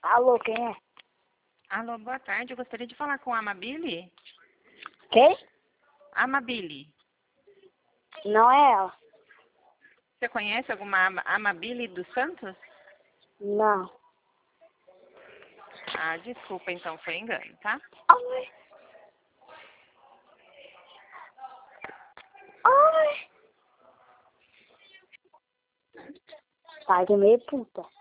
Alô, quem é? Alô, boa tarde. Eu gostaria de falar com a Amabile. Quem? Amabile. Não é ela. Você conhece alguma Amabile dos Santos? Não. Ah, desculpa, então foi engano, tá? Oi. Oi. Pai de meio puta.